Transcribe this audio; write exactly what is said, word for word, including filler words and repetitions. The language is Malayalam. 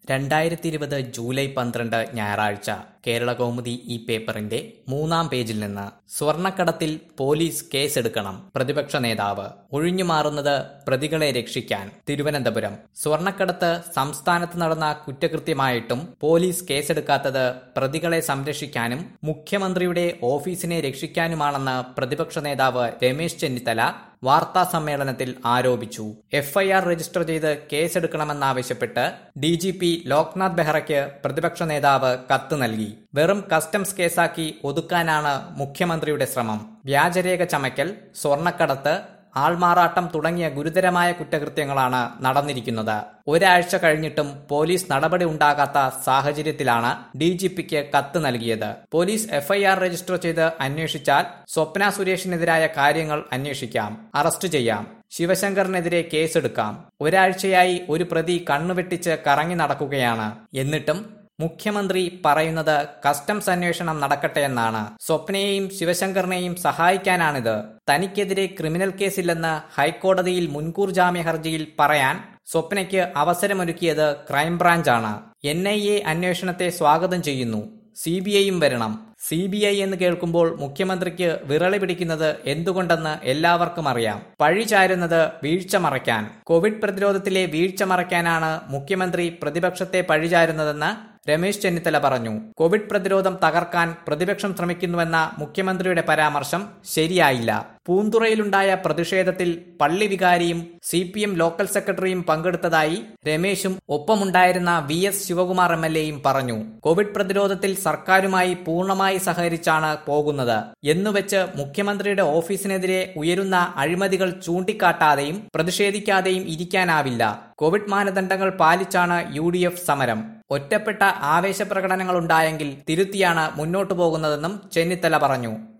രണ്ടായിരത്തി ഇരുപത് ജൂലൈ പന്ത്രണ്ട് ഞായറാഴ്ച കേരളകൗമുദി ഈ പേപ്പറിന്റെ മൂന്നാം പേജിൽ നിന്ന് സ്വർണ്ണക്കടത്തിൽ പോലീസ് കേസെടുക്കണം. പ്രതിപക്ഷ നേതാവ് ഒഴിഞ്ഞുമാറുന്നത് പ്രതികളെ രക്ഷിക്കാൻ. തിരുവനന്തപുരം സ്വർണ്ണക്കടത്ത് സംസ്ഥാനത്ത് നടന്ന കുറ്റകൃത്യമായിട്ടും പോലീസ് കേസെടുക്കാത്തത് പ്രതികളെ സംരക്ഷിക്കാനും മുഖ്യമന്ത്രിയുടെ ഓഫീസിനെ രക്ഷിക്കാനുമാണെന്ന് പ്രതിപക്ഷ നേതാവ് രമേശ് ചെന്നിത്തല വാർത്താ സമ്മേളനത്തിൽ ആരോപിച്ചു. എഫ്ഐആർ രജിസ്റ്റർ ചെയ്ത് കേസെടുക്കണമെന്നാവശ്യപ്പെട്ട് ഡി ജി പി ലോക്നാഥ് ബെഹ്റയ്ക്ക് പ്രതിപക്ഷ നേതാവ് കത്ത് നൽകി. വെറും കസ്റ്റംസ് കേസാക്കി ഒതുക്കാനാണ് മുഖ്യമന്ത്രിയുടെ ശ്രമം. വ്യാജരേഖ ചമയ്ക്കൽ, സ്വർണ്ണക്കടത്ത്, ആൾമാറാട്ടം തുടങ്ങിയ ഗുരുതരമായ കുറ്റകൃത്യങ്ങളാണ് നടന്നിരിക്കുന്നത്. ഒരാഴ്ച കഴിഞ്ഞിട്ടും പോലീസ് നടപടി ഉണ്ടാകാത്ത സാഹചര്യത്തിലാണ് ഡി ജി പിക്ക് കത്ത് നൽകിയത്. പോലീസ് എഫ്ഐആർ രജിസ്റ്റർ ചെയ്ത് അന്വേഷിച്ചാൽ സ്വപ്ന സുരേഷിനെതിരായ കാര്യങ്ങൾ അന്വേഷിക്കാം, അറസ്റ്റ് ചെയ്യാം, ശിവശങ്കറിനെതിരെ കേസെടുക്കാം. ഒരാഴ്ചയായി ഒരു പ്രതി കണ്ണുവെട്ടിച്ച് കറങ്ങി നടക്കുകയാണ്. എന്നിട്ടും മുഖ്യമന്ത്രി പറയുന്നത് കസ്റ്റംസ് അന്വേഷണം നടക്കട്ടെ എന്നാണ്. സ്വപ്നയെയും ശിവശങ്കറിനെയും സഹായിക്കാനാണിത്. തനിക്കെതിരെ ക്രിമിനൽ കേസില്ലെന്ന് ഹൈക്കോടതിയിൽ മുൻകൂർ ജാമ്യ ഹർജിയിൽ പറയാൻ സ്വപ്നയ്ക്ക് അവസരമൊരുക്കിയത് ക്രൈംബ്രാഞ്ചാണ്. എൻ ഐ എ അന്വേഷണത്തെ സ്വാഗതം ചെയ്യുന്നു. സി ബി ഐയും വരണം. സി ബി ഐ എന്ന് കേൾക്കുമ്പോൾ മുഖ്യമന്ത്രിക്ക് വിറളി പിടിക്കുന്നത് എന്തുകൊണ്ടെന്ന് എല്ലാവർക്കും അറിയാം. പഴി ചാരുന്നത് വീഴ്ച മറയ്ക്കാൻ. കോവിഡ് പ്രതിരോധത്തിലെ വീഴ്ച മറയ്ക്കാനാണ് മുഖ്യമന്ത്രി പ്രതിപക്ഷത്തെ പഴിചാരുന്നതെന്ന് രമേശ് ചെന്നിത്തല പറഞ്ഞു. കോവിഡ് പ്രതിരോധം തകർക്കാൻ പ്രതിപക്ഷം ശ്രമിക്കുന്നുവെന്ന മുഖ്യമന്ത്രിയുടെ പരാമർശം ശരിയായില്ല. പൂന്തുറയിലുണ്ടായ പ്രതിഷേധത്തിൽ പള്ളി വികാരിയും സി പി എം ലോക്കൽ സെക്രട്ടറിയും പങ്കെടുത്തതായി രമേശും ഒപ്പമുണ്ടായിരുന്ന V S Sivakumar M L എയും പറഞ്ഞു. കോവിഡ് പ്രതിരോധത്തിൽ സർക്കാരുമായി പൂർണ്ണമായി സഹകരിച്ചാണ് പോകുന്നത് എന്നുവെച്ച് മുഖ്യമന്ത്രിയുടെ ഓഫീസിനെതിരെ ഉയരുന്ന അഴിമതികൾ ചൂണ്ടിക്കാട്ടാതെയും പ്രതിഷേധിക്കാതെയും ഇരിക്കാനാവില്ല. കോവിഡ് മാനദണ്ഡങ്ങൾ പാലിച്ചാണ് യു ഡി എഫ് സമരം. ഒറ്റപ്പെട്ട ആവേശപ്രകടനങ്ങളുണ്ടായെങ്കിൽ തിരുത്തിയാണ് മുന്നോട്ടു പോകുന്നതെന്നും ചെന്നിത്തല പറഞ്ഞു.